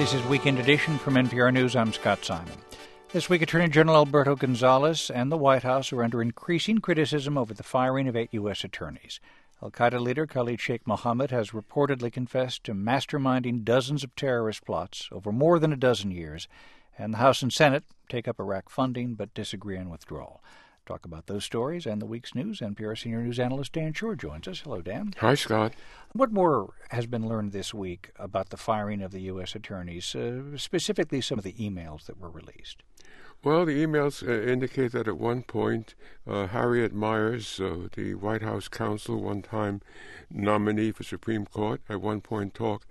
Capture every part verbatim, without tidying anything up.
This is Weekend Edition from N P R News. I'm Scott Simon. This week, Attorney General Alberto Gonzales and the White House are under increasing criticism over the firing of eight U S attorneys. Al-Qaeda leader Khalid Sheikh Mohammed has reportedly confessed to masterminding dozens of terrorist plots over more than a dozen years, and the House and Senate take up Iraq funding but disagree on withdrawal. Talk about those stories and the week's news. N P R senior news analyst Dan Shore joins us. Hello, Dan. Hi, Scott. What more has been learned this week about the firing of the U S attorneys, uh, specifically some of the emails that were released? Well, the emails uh, indicate that at one point, uh, Harriet Miers, uh, the White House counsel, one-time nominee for Supreme Court, at one point talked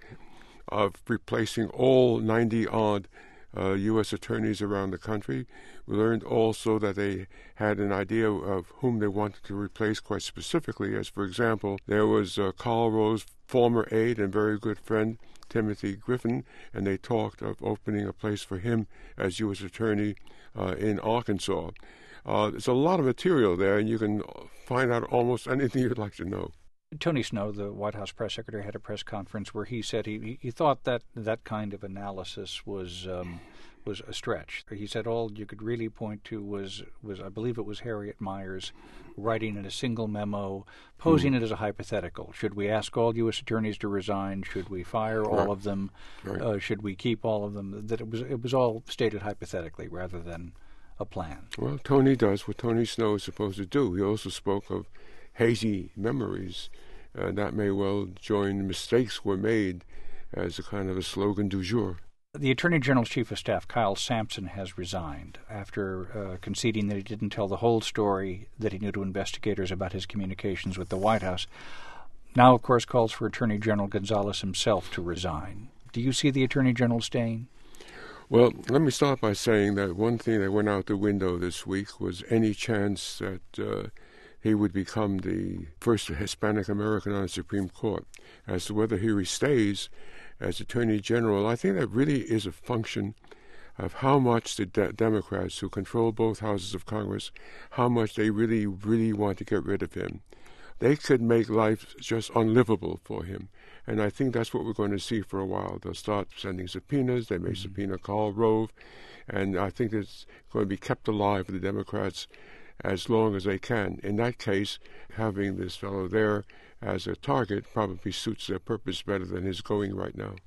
of replacing all ninety-odd uh, U S attorneys around the country. We learned also that they had an idea of whom they wanted to replace quite specifically, as, for example, there was uh, Karl Rove's former aide and very good friend, Timothy Griffin, and they talked of opening a place for him as U S attorney uh, in Arkansas. Uh, there's a lot of material there, and you can find out almost anything you'd like to know. Tony Snow, the White House press secretary, had a press conference where he said he he thought that that kind of analysis was um, was a stretch. He said all you could really point to was, was I believe it was Harriet Miers writing in a single memo, posing mm. it as a hypothetical. Should we ask all U S attorneys to resign? Should we fire all right. of them? Right. Uh, should we keep all of them? That it was it was all stated hypothetically rather than a plan. Well, Tony does what Tony Snow is supposed to do. He also spoke of hazy memories. Uh, that may well join mistakes were made as a kind of a slogan du jour. The Attorney General's Chief of Staff, Kyle Sampson, has resigned after uh, conceding that he didn't tell the whole story that he knew to investigators about his communications with the White House. Now, of course, calls for Attorney General Gonzales himself to resign. Do you see the Attorney General staying? Well, let me start by saying that one thing that went out the window this week was any chance that uh, he would become the first Hispanic American on the Supreme Court. As to whether he stays as Attorney General, I think that really is a function of how much the de- Democrats, who control both houses of Congress, how much they really, really want to get rid of him. They could make life just unlivable for him. And I think that's what we're going to see for a while. They'll start sending subpoenas. They may mm-hmm. subpoena Karl Rove. And I think it's going to be kept alive for the Democrats as long as they can. In that case, having this fellow there as a target probably suits their purpose better than his going right now.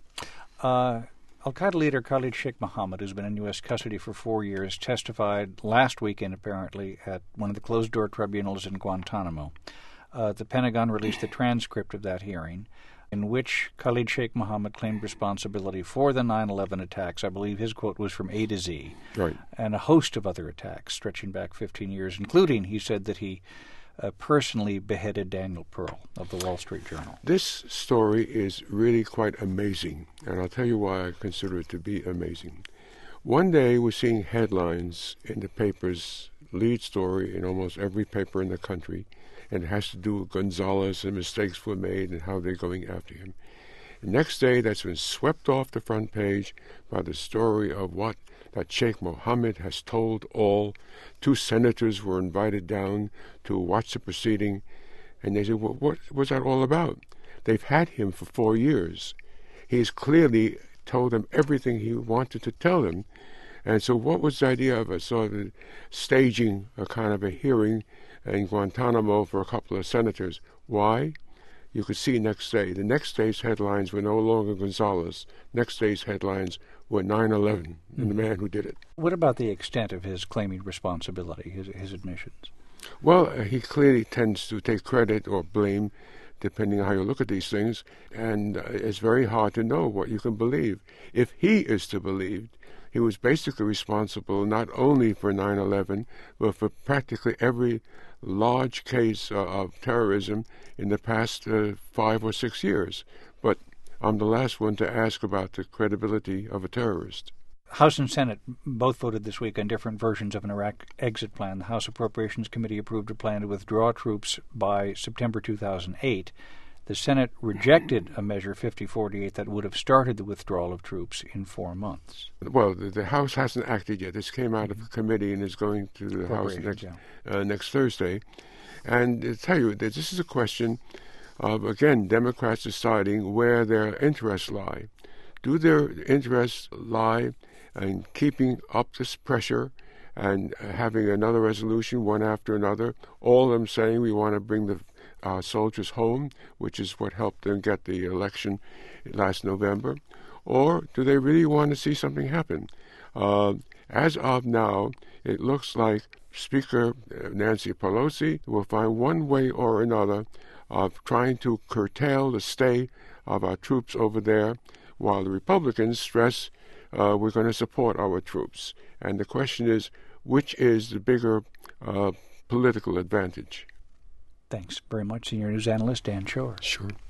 Uh, Al-Qaeda leader Khalid Sheikh Mohammed, who's been in U S custody for four years, testified last weekend, apparently, at one of the closed-door tribunals in Guantanamo. Uh, the Pentagon released the transcript of that hearing, in which Khalid Sheikh Mohammed claimed responsibility for the nine eleven attacks. I believe his quote was from A to Z. Right. And a host of other attacks stretching back fifteen years, including, he said, that he uh, personally beheaded Daniel Pearl of the Wall Street Journal. This story is really quite amazing, and I'll tell you why I consider it to be amazing. One day we're seeing headlines in the papers, lead story in almost every paper in the country, and it has to do with Gonzales and mistakes were made and how they're going after him. The next day, that's been swept off the front page by the story of what that Sheikh Mohammed has told all. Two senators were invited down to watch the proceeding, and they said, well, what was that all about? They've had him for four years. He's clearly told them everything he wanted to tell them. And so what was the idea of a sort of staging a kind of a hearing in Guantanamo for a couple of senators? Why? You could see next day. The next day's headlines were no longer Gonzales. Next day's headlines were nine eleven, mm-hmm. and the man who did it. What about the extent of his claiming responsibility, his, his admissions? Well, uh, he clearly tends to take credit or blame, depending on how you look at these things, and uh, it's very hard to know what you can believe. If he is to believe, he was basically responsible not only for nine eleven, but for practically every large case uh, of terrorism in the past uh, five or six years. But I'm the last one to ask about the credibility of a terrorist. House and Senate both voted this week on different versions of an Iraq exit plan. The House Appropriations Committee approved a plan to withdraw troops by September two thousand eight. The Senate rejected a measure, fifty forty-eight, that would have started the withdrawal of troops in four months. Well, the, the House hasn't acted yet. This came out of the committee and is going to the House next, yeah. uh, next Thursday. And to tell you that this is a question of, again, Democrats deciding where their interests lie. do their interests lie in keeping up this pressure and having another resolution one after another, all of them saying we want to bring the uh, soldiers home, which is what helped them get the election last November? Or do they really want to see something happen? Uh, as of now, it looks like Speaker Nancy Pelosi will find one way or another of trying to curtail the stay of our troops over there, while the Republicans stress uh, we're going to support our troops. And the question is, which is the bigger uh, political advantage? Thanks very much, Senior News Analyst Dan Shore. Sure.